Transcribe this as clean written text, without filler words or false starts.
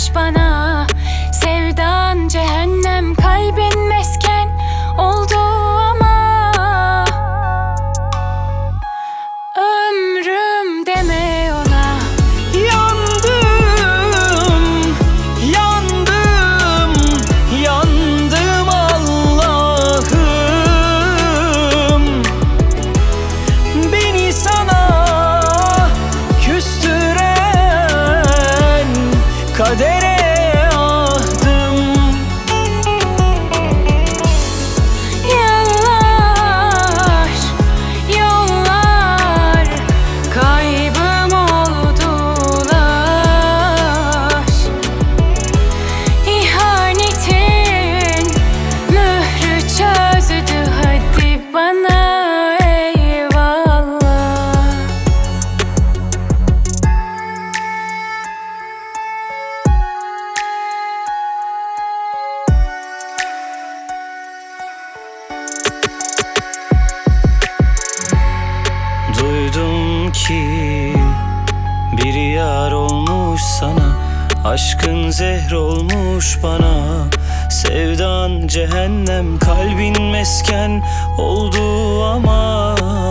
olmuş bana. Sevdan cehennem, kalbin mesken oldu ama ömrüm deme ona. Yandım, yandım, yandım Allah'ım. Beni sana küstüren kadere ahdım. Yıllar, yollar kaybım oldular. İhanetin mührü çözdü, hadi bana eyvallah. Duydum ki bir yar olmuş sana, aşkın zehr olmuş bana. Sevdan cehennem, kalbin mesken oldu ama